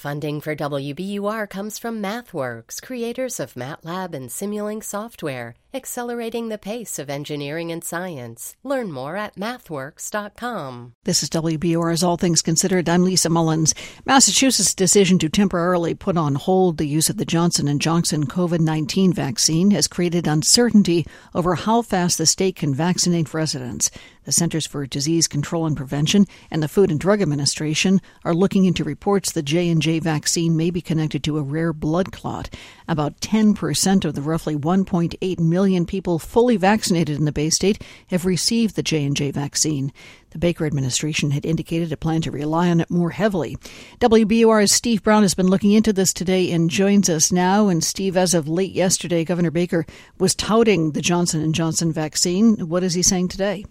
Funding for WBUR comes from MathWorks, creators of MATLAB and Simulink software, accelerating the pace of engineering and science. Learn more at mathworks.com. This is WBUR's All Things Considered. I'm Lisa Mullins. Massachusetts' decision to temporarily put on hold the use of the Johnson & Johnson COVID-19 vaccine has created uncertainty over how fast the state can vaccinate residents. The Centers for Disease Control and Prevention and the Food and Drug Administration are looking into reports the J&J vaccine may be connected to a rare blood clot. About 10% of the roughly 1.8 million people fully vaccinated in the Bay State have received the J&J vaccine. The Baker administration had indicated a plan to rely on it more heavily. WBUR's Steve Brown has been looking into this today and joins us now. And Steve, as of late yesterday, Governor Baker was touting the Johnson & Johnson vaccine. What is he saying today?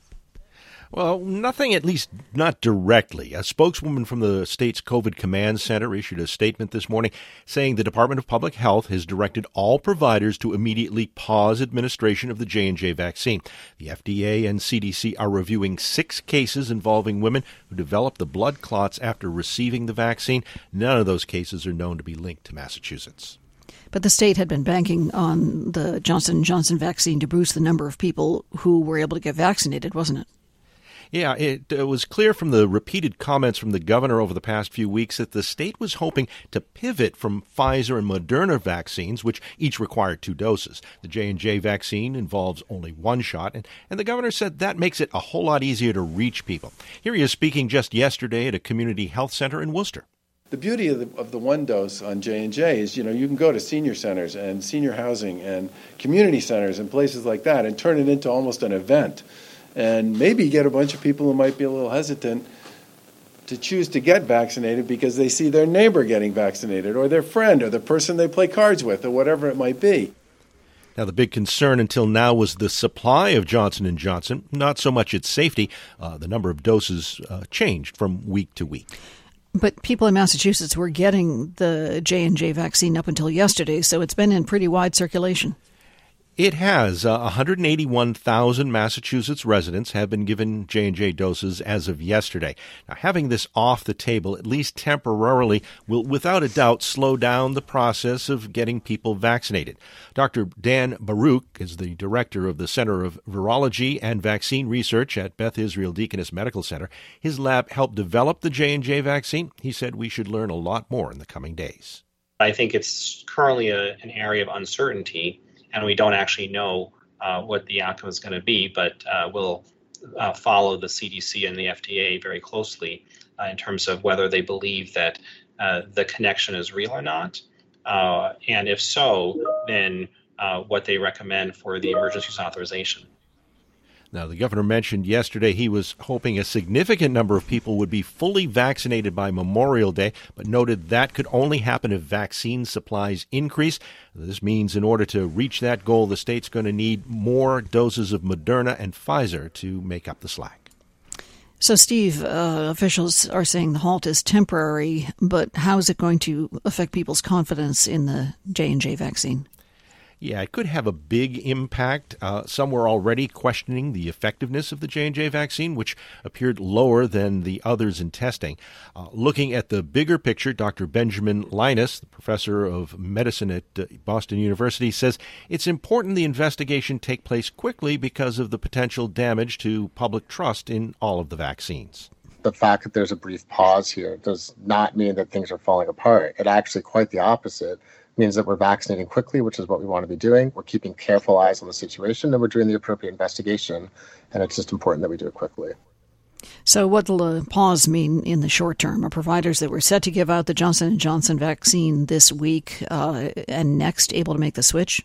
Well, nothing, at least not directly. A spokeswoman from the state's COVID Command Center issued a statement this morning saying the Department of Public Health has directed all providers to immediately pause administration of the J&J vaccine. The FDA and CDC are reviewing 6 cases involving women who developed the blood clots after receiving the vaccine. None of those cases are known to be linked to Massachusetts. But the state had been banking on the Johnson & Johnson vaccine to boost the number of people who were able to get vaccinated, wasn't it? Yeah, it was clear from the repeated comments from the governor over the past few weeks that the state was hoping to pivot from Pfizer and Moderna vaccines, which each require 2 doses. The J&J vaccine involves only 1 shot, and the governor said that makes it a whole lot easier to reach people. Here he is speaking just yesterday at a community health center in Worcester. The beauty of the 1 dose on J&J is, you can go to senior centers and senior housing and community centers and places like that and turn it into almost an event. And maybe get a bunch of people who might be a little hesitant to choose to get vaccinated because they see their neighbor getting vaccinated or their friend or the person they play cards with or whatever it might be. Now, the big concern until now was the supply of Johnson & Johnson, not so much its safety. The number of doses changed from week to week. But people in Massachusetts were getting the J&J vaccine up until yesterday, so it's been in pretty wide circulation. It has. 181,000 Massachusetts residents have been given J&J doses as of yesterday. Now, having this off the table, at least temporarily, will without a doubt slow down the process of getting people vaccinated. Dr. Dan Baruch is the director of the Center of Virology and Vaccine Research at Beth Israel Deaconess Medical Center. His lab helped develop the J&J vaccine. He said we should learn a lot more in the coming days. I think it's currently an area of uncertainty, and we don't actually know what the outcome is going to be, but we'll follow the CDC and the FDA very closely in terms of whether they believe that the connection is real or not. And if so, then what they recommend for the emergency use authorization. Now, the governor mentioned yesterday he was hoping a significant number of people would be fully vaccinated by Memorial Day, but noted that could only happen if vaccine supplies increase. This means in order to reach that goal, the state's going to need more doses of Moderna and Pfizer to make up the slack. So, Steve, officials are saying the halt is temporary, but how is it going to affect people's confidence in the J&J vaccine? Yeah, it could have a big impact. Some were already questioning the effectiveness of the J&J vaccine, which appeared lower than the others in testing. Looking at the bigger picture, Dr. Benjamin Linus, the professor of medicine at Boston University, says it's important the investigation take place quickly because of the potential damage to public trust in all of the vaccines. The fact that there's a brief pause here does not mean that things are falling apart. It actually quite the opposite. Means that we're vaccinating quickly, which is what we want to be doing. We're keeping careful eyes on the situation, and we're doing the appropriate investigation, and it's just important that we do it quickly. So what will a pause mean in the short term? Are providers that were set to give out the Johnson & Johnson vaccine this week and next able to make the switch?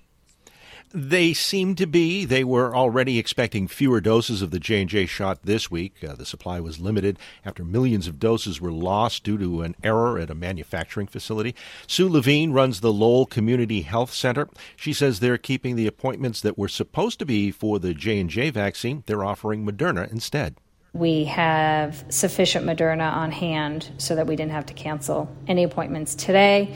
They seem to be. They were already expecting fewer doses of the J&J shot this week. The supply was limited after millions of doses were lost due to an error at a manufacturing facility. Sue Levine runs the Lowell Community Health Center. She says they're keeping the appointments that were supposed to be for the J&J vaccine. They're offering Moderna instead. We have sufficient Moderna on hand so that we didn't have to cancel any appointments today,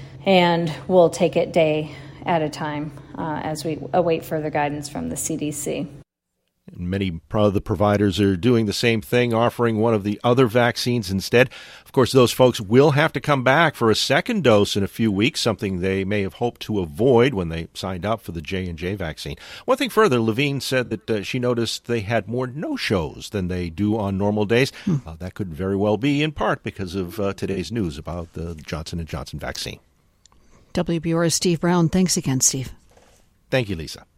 and we'll take it day at a time as we await further guidance from the CDC. Many of the providers are doing the same thing, offering one of the other vaccines instead. Of course, those folks will have to come back for a second dose in a few weeks, something they may have hoped to avoid when they signed up for the J&J vaccine. One thing further, Levine said that she noticed they had more no-shows than they do on normal days. That could very well be in part because of today's news about the Johnson & Johnson vaccine. WBUR's Steve Brown. Thanks again, Steve. Thank you, Lisa.